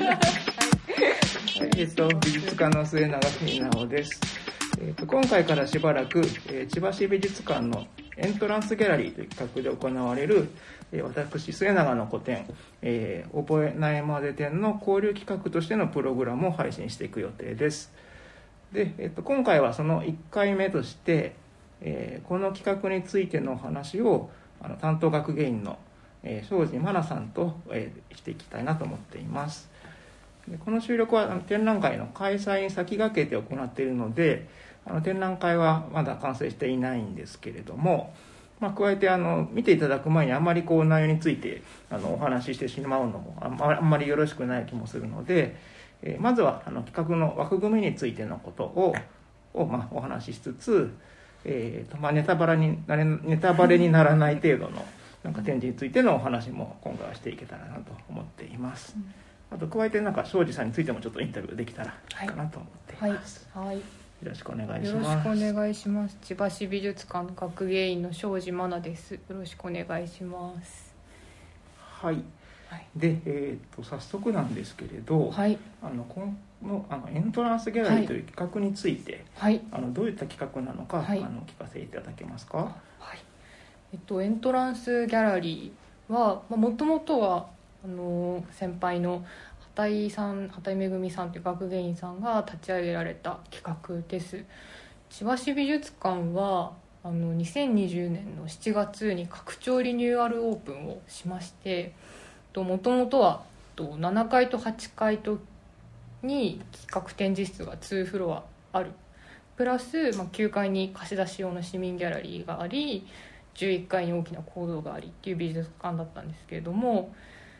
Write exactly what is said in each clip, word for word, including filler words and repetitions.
えっと、美術家の末永文直です。えっと、今回からしばらく、えー、千葉市美術館のエントランスギャラリーという企画で行われる、えー、私、末永の個展、えー、覚えないまで展の交流企画としてのプログラムを配信していく予定です。で、えっと、今回はそのいっかいめとして、えー、この企画についてのお話をあの担当学芸員の、えー、庄司真奈さんと、えー、していきたいなと思っています。でこの収録はあの展覧会の開催に先駆けて行っているので、あの展覧会はまだ完成していないんですけれども、まあ、加えてあの見ていただく前にあんまりこう内容についてあのお話ししてしまうのもあんまあんまりよろしくない気もするので、えー、まずはあの企画の枠組みについてのことを、をまあお話ししつつ、えーとまあ、ネタバレになれネタバレにならない程度のなんか展示についてのお話も今回はしていけたらなと思っています。あと加えてなんか庄司さんについてもちょっとインタビューできたらいいかなと思っています。 はいはい、 よろしくお願いします。 よろしくお願いします。千葉市美術館の学芸員の庄司真奈です。よろしくお願いします。 はい。はい、で、えー、と早速なんですけれど、はい、あのこのあのエントランスギャラリーという企画について、はい、あのどういった企画なのか、はい、あの聞かせていただけますか。 はい。えっとエントランスギャラリーはもともとはあの先輩の畑井さん畑井めぐみさんという学芸員さんが立ち上げられた企画です。千葉市美術館はあのにせんにじゅうねんのしちがつに拡張リニューアルオープンをしまして、もともとはななかいとはちかいとに企画展示室がにフロアある、プラス、まあ、きゅうかいに貸し出し用の市民ギャラリーがあり、じゅういっかいに大きな講堂がありっていう美術館だったんですけれども、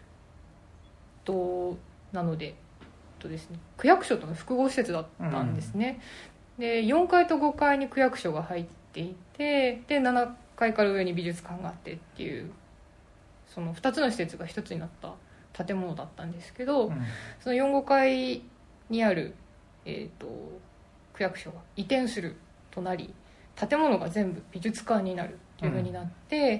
となのでとですね、区役所との複合施設だったんですね、うん、でよんかいとごかいに区役所が入っていて、でななかいから上に美術館があってっていう、そのふたつの施設がひとつになった建物だったんですけど、うん、そのよん、ごかいにある、えーと、区役所が移転するとなり、建物が全部美術館になるっていう風になって、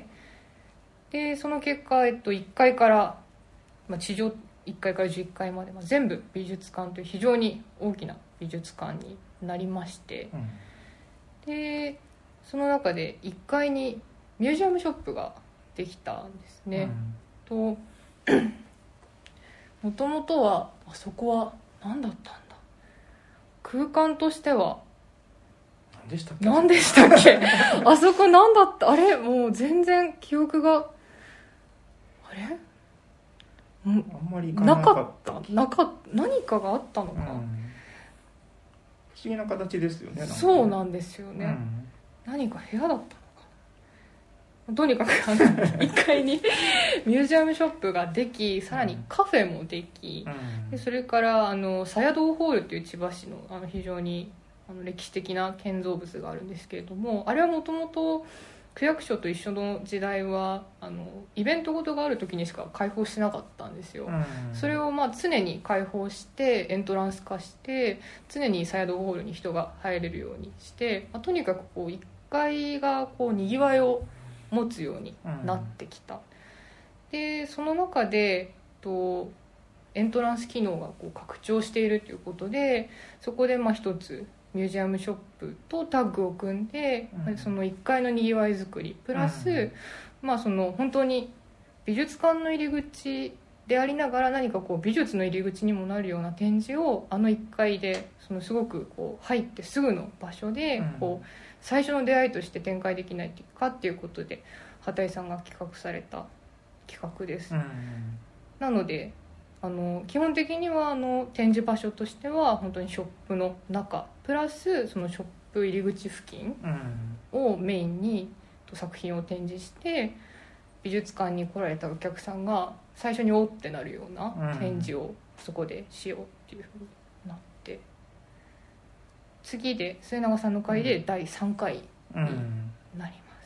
うん、でその結果、えっと、いっかいから、まあ、地上いっかいからじゅういっかいまで、まあ、全部美術館という非常に大きな美術館になりまして、うん、でその中でいっかいにミュージアムショップができたんですね、うん、ともともとはあそこは何だったんだ、空間としては何でしたっけ何でしたっけあそこ何だった、あれもう全然記憶があれあんまり行かなかったなかったなか何かがあったのか、うん、不思議な形ですよね。 そうなんですよね、うん、何か部屋だったのかな。とにかくあのいっかいにミュージアムショップができ、さらにカフェもでき、うん、でそれからあの鞘堂ホールという千葉市の、あの非常にあの歴史的な建造物があるんですけれども、あれはもともと区役所と一緒の時代はあのイベントごとがある時にしか開放してなかったんですよ、うん、それをまあ常に開放してエントランス化して、常に鞘堂ホールに人が入れるようにして、まあ、とにかくこういっかいがこうにぎわいを持つようになってきた、うん、でその中でとエントランス機能がこう拡張しているということで、そこでまあ一つミュージアムショップとタッグを組んで、うん、そのいっかいのにぎわい作りプラス、うん、まあ、その本当に美術館の入り口でありながら何かこう美術の入り口にもなるような展示をあのいっかいで、そのすごくこう入ってすぐの場所でこう最初の出会いとして展開できないかっていうことで畑井さんが企画された企画です、うん、なのであの基本的にはあの展示場所としては本当にショップの中プラスそのショップ入り口付近をメインに作品を展示して、美術館に来られたお客さんが最初におってなるような展示をそこでしようっていうふうになって、次で末永さんの回でだいさんかいになります、うんうん、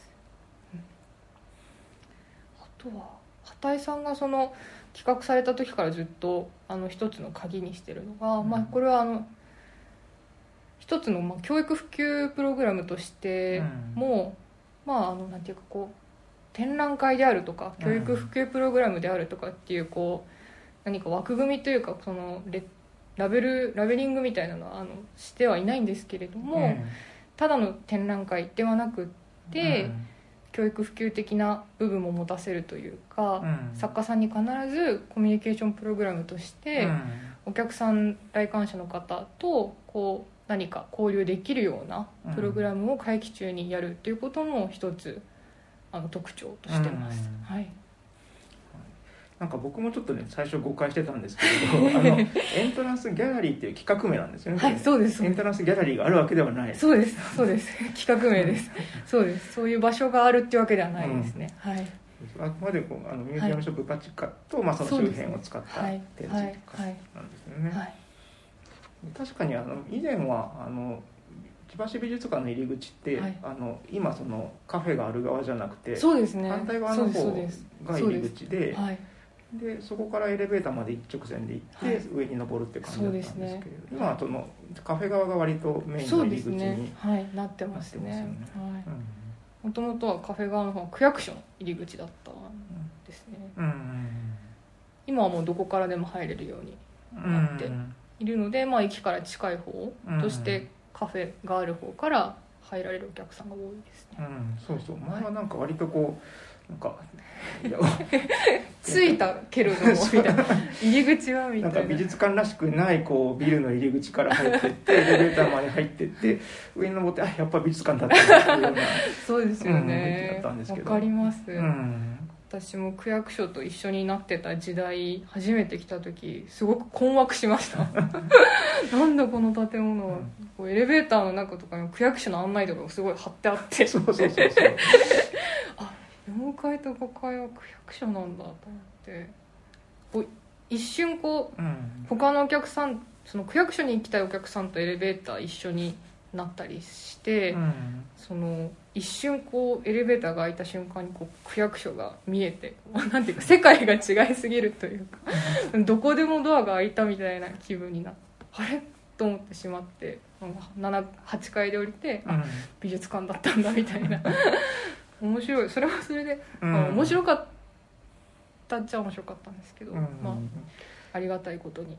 あとは畑井さんがその企画された時からずっとあの一つの鍵にしてるのが、うん、まあ、これはあの一つのまあ教育普及プログラムとしても、うん、まああのなんていうかこう展覧会であるとか教育普及プログラムであるとかっていうこう何か枠組みというかそのレラベルラベリングみたいなのはあのしてはいないんですけれども、うん、ただの展覧会ではなくって、うん、教育普及的な部分も持たせるというか、うん、作家さんに必ずコミュニケーションプログラムとして、うん、お客さん来館者の方とこう何か交流できるようなプログラムを会期中にやるということも一つあの特徴としてます、うん、はい。 なんか僕もちょっとね最初誤解してたんですけれどあのエントランスギャラリーっていう企画名なんですよね。 はい、そうです。 エントランスギャラリーがあるわけではない。 そうです、そうです。企画名です。そうです。そういう場所があるっていうわけではないですね。うん、はい。 あくまでこうあのミュージアムショップバチカと、はい、まあ、その周辺を使った展示なんですよね。はいはい、確かにあの以前はあの千葉市美術館の入り口って、はい、あの今そのカフェがある側じゃなくて、 そうですね、 反対側の方が入り口で。でそこからエレベーターまで一直線で行って、はい、上に登るって感じだったんですけれど、ね、今はそのカフェ側が割とメインの入り口に、 ね、はい、なってますね。もともとはカフェ側の方が区役所の入り口だったんですね、うんうん、今はもうどこからでも入れるようになっているので、まあ、駅から近い方としてカフェがある方から入られるお客さんが多いですね、うん、 そうそう、前はなんか割とこうなんかついたけれどもみたいな入り口はみたいな、 なんか美術館らしくないこうビルの入り口から入ってってエレベーターまで入ってって上に登ってあやっぱ美術館だったっていうようなそうですよね、 わ、うん、 かります、 うん、 私も区役所と一緒になってた時代初めて来た時すごく困惑しましたなんだこの建物は、うん、エレベーターの中とかに区役所の案内とかがすごい貼ってあってそうそうそうそうあよんかいとごかいは区役所なんだと思ってこう一瞬こう、うん、他のお客さんその区役所に行きたいお客さんとエレベーター一緒になったりして、うん、その一瞬こうエレベーターが開いた瞬間にこう区役所が見えてなんていうか世界が違いすぎるというかどこでもドアが開いたみたいな気分になってあれと思ってしまってなな、はちかいで降りて、うん、あ美術館だったんだみたいな面白いそれはそれで、うんまあ、面白かったっちゃ面白かったんですけど、うんまあ、ありがたいことに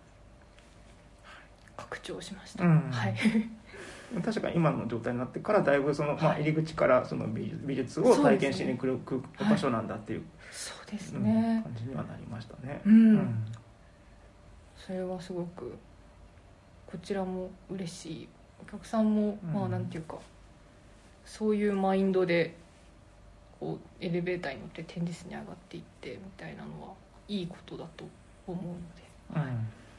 拡張しました、うんはい確かに今の状態になってからだいぶその、まあ、入り口からその美術、美術を体験しに来る場所なんだっていう、 そうですね、 感じにはなりましたね、 うんうん、それはすごくこちらも嬉しいお客さんも、うん、まあなんていうかそういうマインドでこうエレベーターに乗って展示室に上がっていってみたいなのはいいことだと思うので、はいうん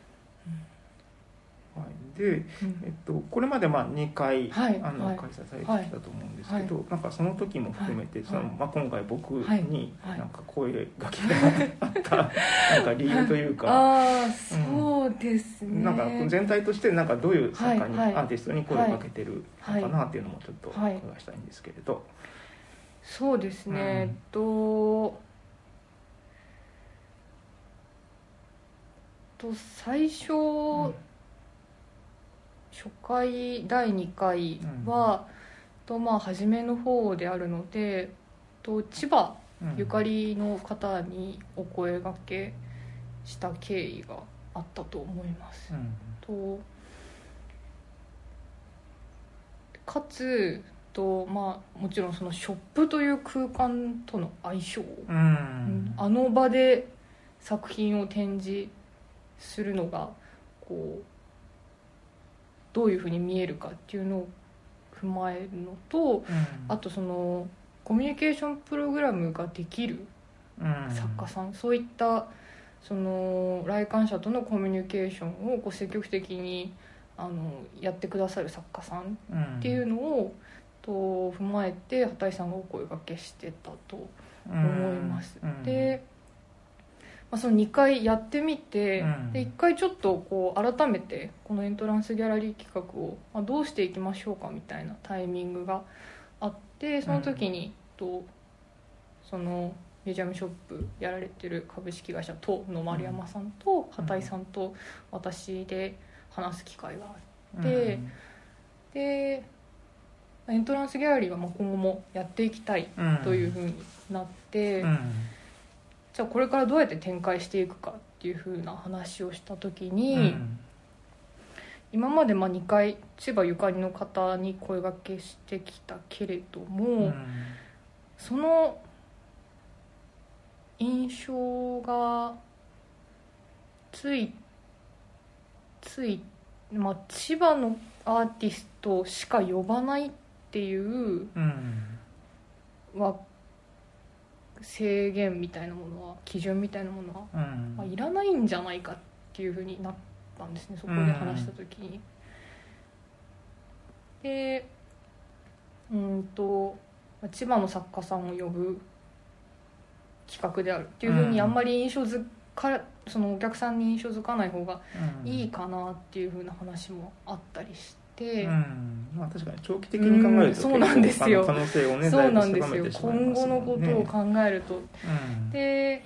はい、で、うんえっと、これまでまあにかい、はい、あの開催されてきたと思うんですけど、はい、なんかその時も含めて、はいそのまあ、今回僕になんか声がけがあったなんか理由というか、 あそうですね、 なんか全体としてなんかどういう作家に、はいはい、アーティストに声をかけてるのかなっていうのもちょっとお伺いしたいんですけれど、はい、 そうですね、うん、えっとと最初、うん初回だいにかいは、うんとまあ、初めの方であるのでと千葉ゆかりの方にお声掛けした経緯があったと思います、うん、とかつと、まあ、もちろんそのショップという空間との相性、うん、あの場で作品を展示するのがこうどういうふうに見えるかっていうのを踏まえるのと、うん、あとそのコミュニケーションプログラムができる作家さん、うん、そういったその来館者とのコミュニケーションをこう積極的にあのやってくださる作家さんっていうのを、うん、と踏まえて畑井さんがお声掛けしてたと思います、うん、でまあ、そのにかいやってみて、うん、でいっかいちょっとこう改めてこのエントランスギャラリー企画を、まあ、どうしていきましょうかみたいなタイミングがあってその時に、うん、とそのミュージアムショップやられてる株式会社との丸山さんと畑井さんと私で話す機会があって、うん、でエントランスギャラリーはまあ今後もやっていきたいというふうになって、うんじゃあこれからどうやって展開していくかっていう風な話をした時に、うん、今までまあにかい千葉ゆかりの方に声掛けしてきたけれども、うん、その印象がついつい、まあ、千葉のアーティストしか呼ばないっていう、うん、は制限みたいなものは基準みたいなものは、うんまあ、いらないんじゃないかっていうふうになったんですね、そこで話した時に、うん、でうんと千葉の作家さんを呼ぶ企画であるっていうふうにあんまり印象づかそのお客さんに印象づかない方がいいかなっていうふうな話もあったりして、 うんまあ、確かに長期的に考えると、うん、 そうなんですよ、 可能性をねそうなんですよ、今後のことを考えると、うん、で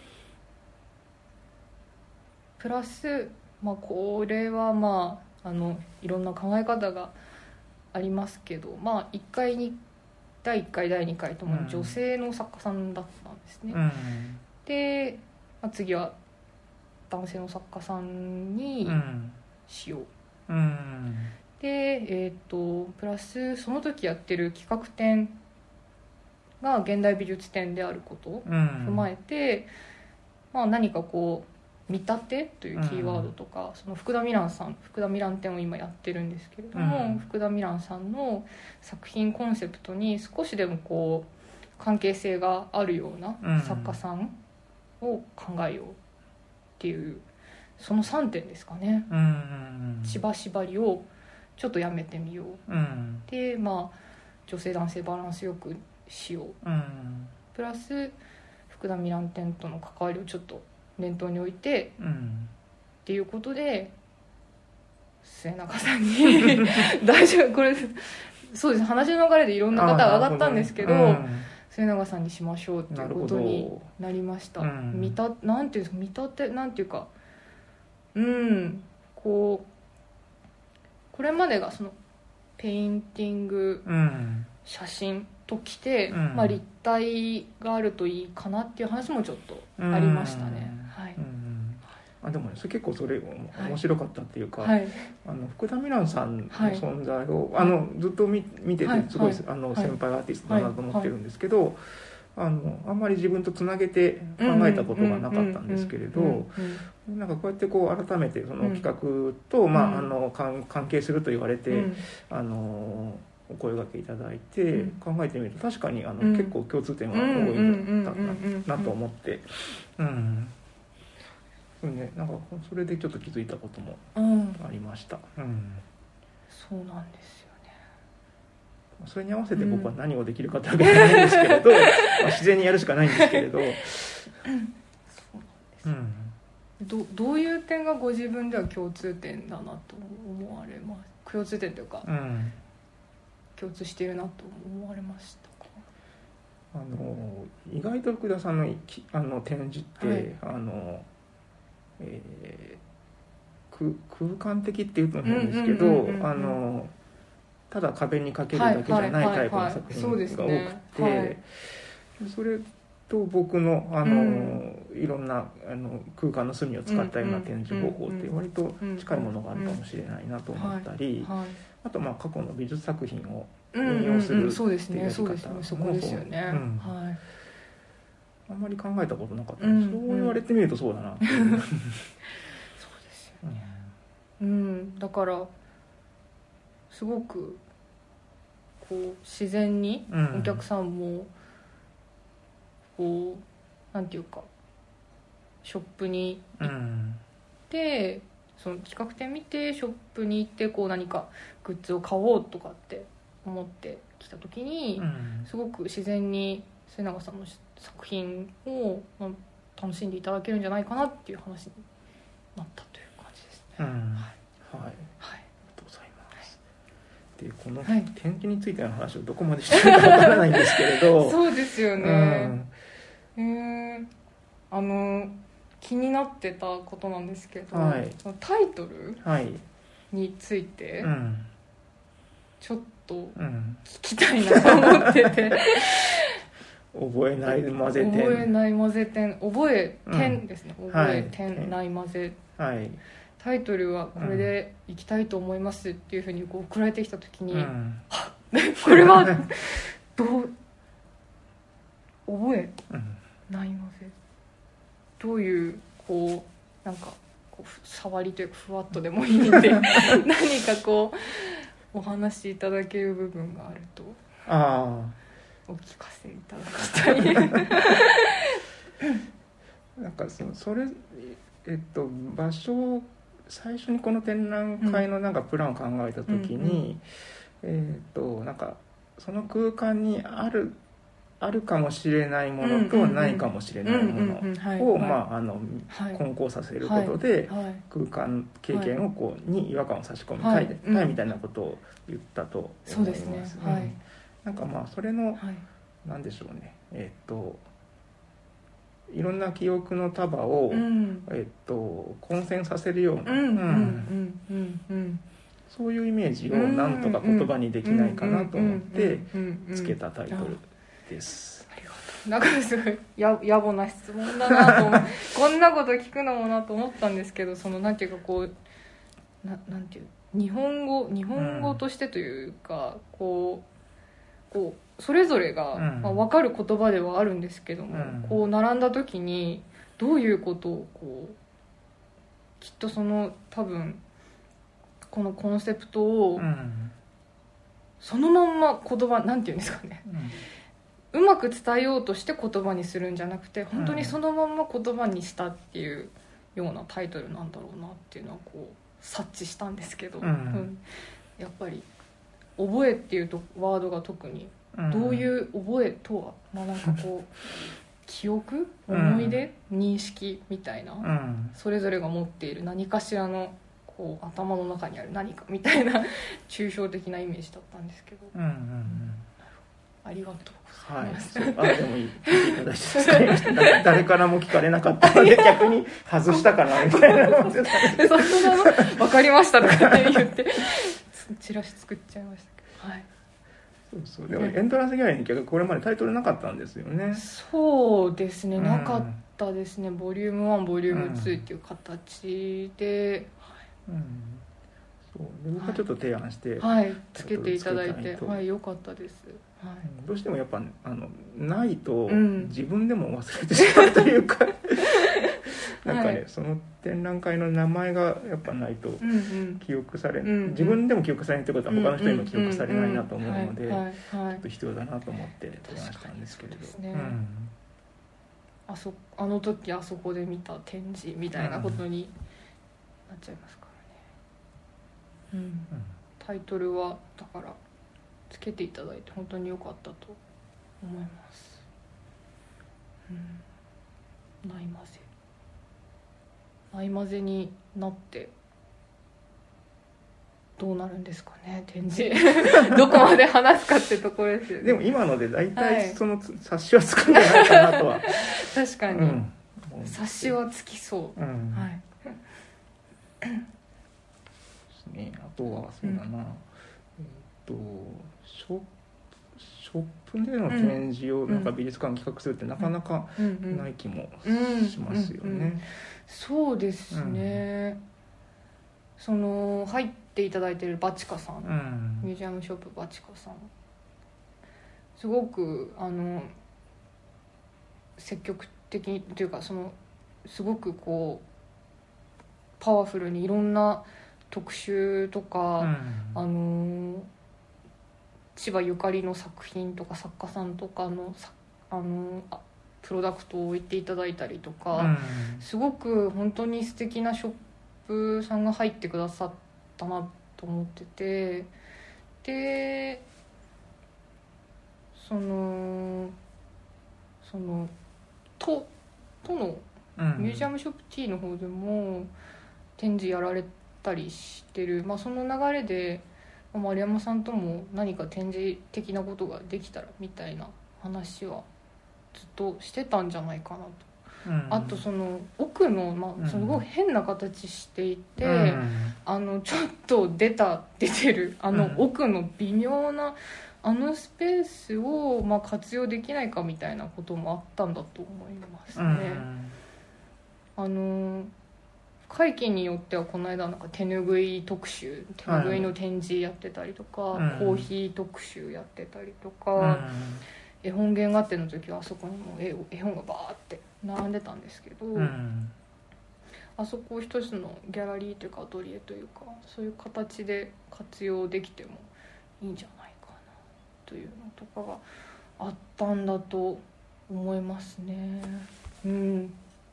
プラス、まあ、これはまああのいろんな考え方がありますけど、まあ、いっかいにだいいっかいだいにかいとも女性の作家さんだったんですね、うん、で、まあ、次は男性の作家さんにしよう、うんうん、で、えーと、プラスその時やってる企画展が現代美術展であることを踏まえて、うんまあ、何かこう見立てというキーワードとか、うん、その福田美蘭さん福田美蘭展を今やってるんですけれども、うん、福田美蘭さんの作品コンセプトに少しでもこう関係性があるような作家さんを考えようっていうそのさんてんですかね、うん、千葉縛りをちょっとやめてみよう、うん、でまあ女性男性バランスよくしよう、うん、プラス福田美蘭展との関わりをちょっと念頭に置いて、うん、っていうことで末永さんに大丈夫これそうです話の流れでいろんな方が上がったんですけど、うん、末永さんにしましょうっていうことになりました、うん、見たなんていうんですか見立てなんていうかうんこうこれまでがそのペインティング、うん、写真ときて、うんまあ、立体があるといいかなっていう話もちょっとありましたね、うんはいうん、 あでも、ね、それ結構それ面白かったっていうか、はい、あの福田美蘭さんの存在を、はい、あのずっと 見, 見ててすごい、はい、あの先輩アーティストだなと思ってるんですけど、はいはいあのあんまり自分とつなげて考えたことがなかったんですけれどなんかこうやってこう改めてその企画と、うんまあ、あの関係すると言われて、うん、あのお声掛けいただいて、うん、考えてみると確かにあの、うん、結構共通点が多いんだなと思ってうんねなんかそれでちょっと気づいたこともありました、うんうん、 そうなんですよそれに合わせて僕は何をできるかってわけじゃないんですけれど、うんまあ、自然にやるしかないんですけれど、うん、そうなんです、 うん、ど, どういう点がご自分では共通点だなと思われます共通点というか、うん、共通しているなと思われましたか？ あの意外と福田さん の, あの展示って、はい、あのえー、空間的っていうと変ですけどあのただ壁にかけるだけじゃないタイプの作品が多くてそれと僕の、あの、うん、いろんなあの空間の隅を使ったような展示方法って割と近いものがあるかもしれないなと思ったりあとまあ過去の美術作品を引用するっていうやり方もそうですよね。あんまり考えたことなかったんです、うん、そう言われてみるとそうだなっていうそうですよね、うん、だからすごくこう自然にお客さんもこうなんていうかショップに行って、うん、その企画展見てショップに行ってこう何かグッズを買おうとかって思ってきた時に、うん、すごく自然に末永さんの作品を、まあ、楽しんでいただけるんじゃないかなっていう話になったという感じですね、うん、はい、 はいはいでこの展示についての話をどこまでしてるかわからないんですけれどそうですよね、うん、えー、あの気になってたことなんですけど、はい、そのタイトルについて、はいうん、ちょっと聞きたいなと思ってて、 覚えない混ぜ点、 覚えない混ぜ点、覚え点ですね、うん、覚え点、はい、ない混ぜ、 はい、 タイトルはこれでいきたいと思いますっていうふうにこう送られてきた時に、うん、これはどう覚え、うん、ない混ぜ、どういうこうなんかこう触りというかふわっとでもいいんで何かこうお話しいただける部分があるとあお聞かせいただきたいなんかそのそれえっと場所最初にこの展覧会のなんかプランを考えた時に、うんうんうん、えっとなんかその空間にあるあるかもしれないものとないかもしれないものをまああの混交させることで空間経験をこうに違和感を差し込みたいみたいなことを言ったと思います。なんかまあそれのなんでしょうね、えっといろんな記憶の束をえっと混戦させるようなそういうイメージをなんとか言葉にできないかなと思ってつけたタイトルです。 ありがとう。なんかすごいや野暮な質問だなと思うこんなこと聞くのもなと思ったんですけど、そのなんていうかこう な, なんていう日本語日本語としてというか、うん、こうこうそれぞれが、うんまあ、分かる言葉ではあるんですけども、うん、こう並んだ時にどういうことをこうきっとその多分このコンセプトを、うん、そのまんま言葉なんていうんですかね、うん、うまく伝えようとして言葉にするんじゃなくて本当にそのまんま言葉にしたっていうようなタイトルなんだろうなっていうのはこう察知したんですけど、うんうん、やっぱり覚えっていうとワードが特にどういう覚えとは、まあ、なんかこう記憶、思い出、うん、認識みたいな、うん、それぞれが持っている何かしらのこう頭の中にある何かみたいな抽象的なイメージだったんですけど、うんうんうん、ありがとうございます、 はい、あでもいい聞いていただいて助かりました誰からも聞かれなかったので逆に外したかなみたいな感じで分かりましたとかって言ってチラシ作っちゃいましたけど、はいそうそうでもエントランスギャラリーに結局これまでタイトルなかったんですよね。 そうですね、なかったですね、うん、ボリュームワンボリュームツーっていう形で、うんはいうん、 そうで僕はちょっと提案して、 はいはい、つけていただいてはい良かったです、はい、 どうしてもやっぱあのないと自分でも忘れてしまうというか、うんなんかね、はい、その展覧会の名前がやっぱないと記憶され、うんうん、自分でも記憶されないってことは他の人にも記憶されないなと思うのでちょっと必要だなと思って提案したんですけれど、ねうん、 あ, そあの時あそこで見た展示みたいなことになっちゃいますからね、うんうん、タイトルはだからつけていただいて本当に良かったと思います、うん、ないまぜないまぜになってどうなるんですかね展示どこまで話すかってところですよね。 でも今ので大体その冊子はつくんじゃないかなとは確かに、うん、冊子はつきそう、うんはいね、あとはそうだな、うん、えっとショップショップでの展示をなんか美術館企画するってなかなかない気もしますよね。 そうですね、うん、その入っていただいているバチカさん、うん、ミュージアムショップバチカさんすごくあの積極的にというかそのすごくこうパワフルにいろんな特集とか、うん、あの千葉ゆかりの作品とか作家さんとかのあのあプロダクトを置いていただいたりとか、うん、すごく本当に素敵なショップさんが入ってくださったなと思っててでそのその都都のミュージアムショップ T の方でも展示やられたりしてる、まあ、その流れで丸山さんとも何か展示的なことができたらみたいな話はずっとしてたんじゃないかなと、うん、あとその奥の、まあ、すごい変な形していて、うん、あのちょっと出た出てるあの奥の微妙なあのスペースを、まあ、活用できないかみたいなこともあったんだと思いますね、うん、あの会期によってはこの間なんか手ぬぐい特集手ぬぐいの展示やってたりとか、はい、コーヒー特集やってたりとか、うん、絵本原画展の時はあそこにも 絵, 絵本がバーって並んでたんですけど、うん、あそこを一つのギャラリーというかアトリエというかそういう形で活用できてもいいんじゃないかなというのとかがあったんだと思いますね。うん、うんうんうん、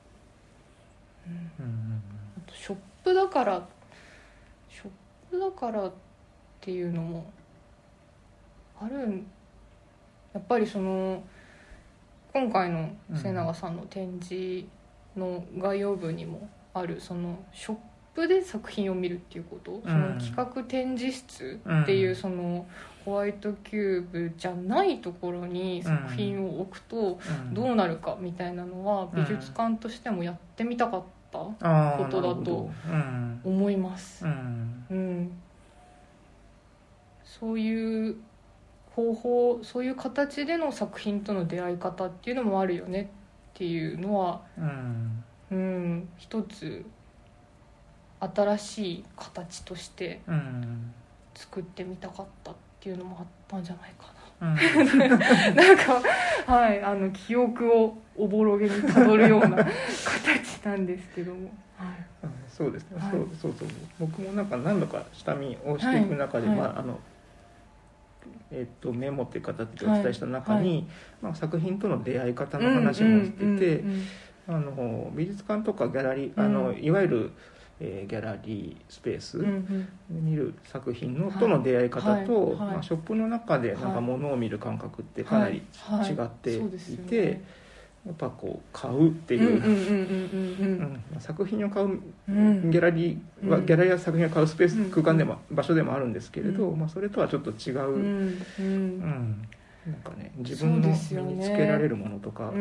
あとショップだからショップだからっていうのもあるんやっぱりその今回の末永さんの展示の概要文にもあるそのショップで作品を見るっていうこと、うん、その企画展示室っていうそのホワイトキューブじゃないところに作品を置くとどうなるかみたいなのは美術館としてもやってみたかったことだと思います、うんうん、そういう方法そういう形での作品との出会い方っていうのもあるよねっていうのは、うんうん、一つ新しい形として作ってみたかったっていうのもあったんじゃないかな、うん、なんか、はい、あの記憶をおぼろげにたどるような形なんですけども、はい、 そうですね、はい、そうそうそう僕もなんか何度か下見をしていく中で、はいまああのえー、とメモっていう形でお伝えした中に、はいはいまあ、作品との出会い方の話もしてて、うんうんうんうんあの美術館とかギャラリー、うん、あのいわゆる、えー、ギャラリースペースで見る作品の、うんうん、との出会い方と、はいはいまあ、ショップの中でなんか物を見る感覚ってかなり違っていてやっぱこう買うっていう作品を買うギャラリーは、うん、ギャラリーは作品を買うスペース、うん、空間でも場所でもあるんですけれど、うんまあ、それとはちょっと違う、うんうんなんかね、自分の身につけられるものとか、ねうん、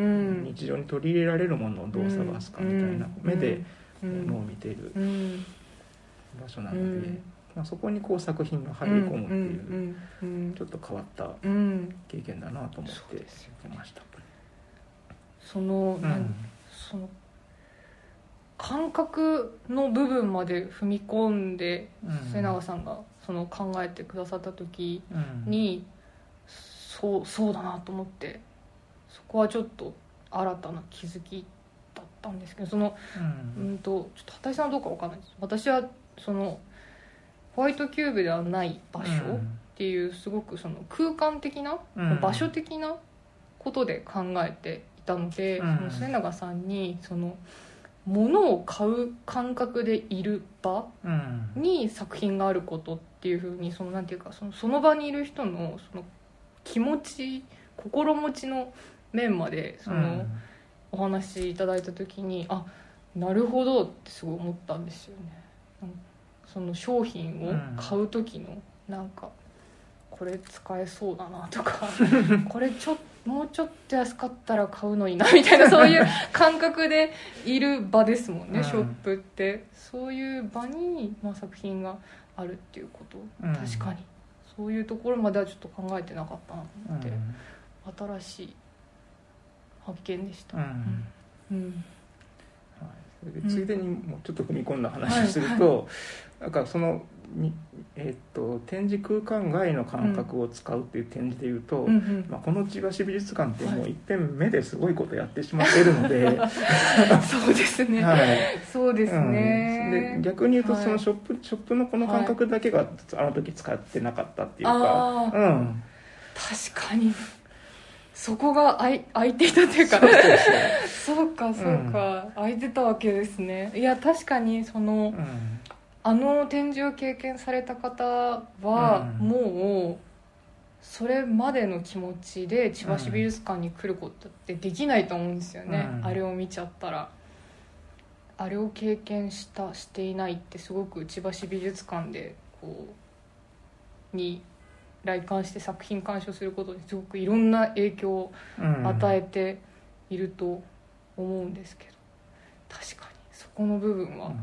日常に取り入れられるものをどう探すかみたいな目で物を見ている場所なので、うんまあ、そこにこう作品が入り込むっていうちょっと変わった経験だなと思っていました。 その、うん、その感覚の部分まで踏み込んで末永さんがその考えてくださった時に、うんそう、そうだなと思ってそこはちょっと新たな気づきだったんですけどその、うん、うんとちょっと畑井さんはどうか分かんないです私はそのホワイトキューブではない場所っていうすごくその空間的な、うん、場所的なことで考えていたので、うん、その末永さんにその物を買う感覚でいる場に作品があることっていう風にそのなんていうかその、その場にいる人のその気持ち心持ちの面までその、うん、お話しいただいた時にあなるほどってすごい思ったんですよね。その商品を買う時のなんかこれ使えそうだなとかこれちょもうちょっと安かったら買うのになみたいなそういう感覚でいる場ですもんね、うん、ショップってそういう場に、まあ、作品があるっていうこと、うん、確かにそういうところまではちょっと考えてなかったなと思って、うん、新しい発見でした、うんうんうんはい、それでついでにもうちょっと踏み込んだ話をすると、はいはい、なんかその、えー、っと展示空間外の感覚を使うっていう点でいうと、うんうんまあ、この千葉市美術館ってもう一遍目ですごいことやってしまっているので、はい、 そうですね、はい、そうですね、 うん、で逆に言うとそのショップ、はい、ショップのこの感覚だけがあの時使ってなかったっていうか、うん、 確かにそこが空い、空いていたというかそうかそうか、うん、空いてたわけですね。いや確かにその、うん、あの展示を経験された方は、うん、もうそれまでの気持ちで千葉市美術館に来ることってできないと思うんですよね、うん、あれを見ちゃったらあれを経験したしていないってすごく千葉市美術館でこうに来館して作品鑑賞することですごくいろんな影響を与えていると思うんですけど、確かにそこの部分は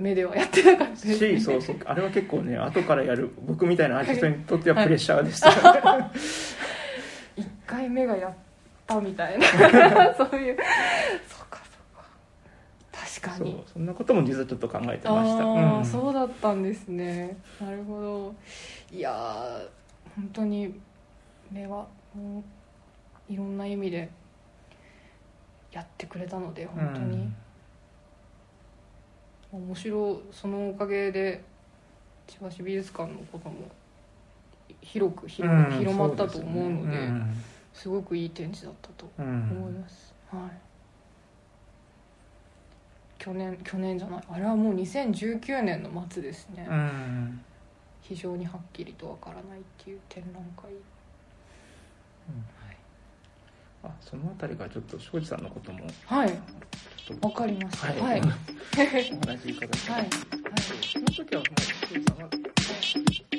目ではやってなかったですね。 し、そうそう、あれは結構ね、後からやる僕みたいなアーティストにとってはプレッシャーでした、ね、はい、 いっかいめがやったみたいなそういう、そうかそうか、確かにそ, そんなことも実はちょっと考えてました。 あ、 うん、 そうだったんですね。なるほど。いや本当に目はもういろんな意味でやってくれたので本当に、うん、面白い。そのおかげで千葉市美術館のことも広く 広,、うん、広まったと思うので、うん、すごくいい展示だったと思います、うん、はい。去年去年じゃない、あれはもうにせんじゅうきゅうねんの末ですね、うん、非常にはっきりとわからないっていう展覧会、うん、 はい、あ、そのあたりがちょっと庄司さんのこともはいわかりました、はい、はい、 お話伺って、はい、はい、その時はもう庄司さんは